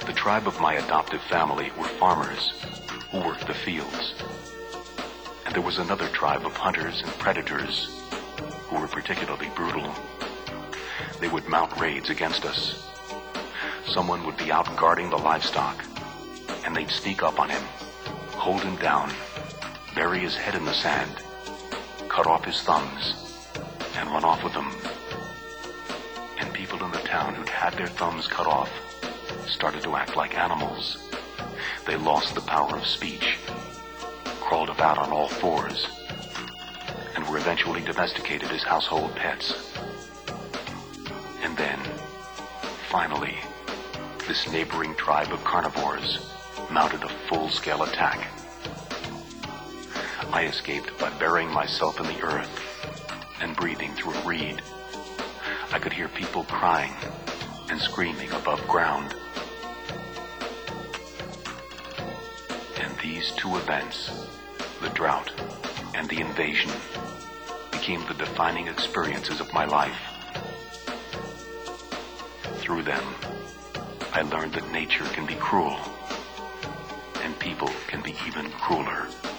The tribe of my adoptive family were farmers who worked the fields. And there was another tribe of hunters and predators who were particularly brutal. They would mount raids against us. Someone would be out guarding the livestock, and they'd sneak up on him, hold him down, bury his head in the sand, cut off his thumbs, and run off with them. And people in the town who'd had their thumbs cut off started to act like animals. They lost the power of speech, crawled about on all fours, and were eventually domesticated as household pets. And then, finally, this neighboring tribe of carnivores mounted a full-scale attack. I escaped by burying myself in the earth and breathing through a reed. I could hear people crying and screaming above ground. And these two events, the drought and the invasion, became the defining experiences of my life. Through them, I learned that nature can be cruel, and people can be even crueler.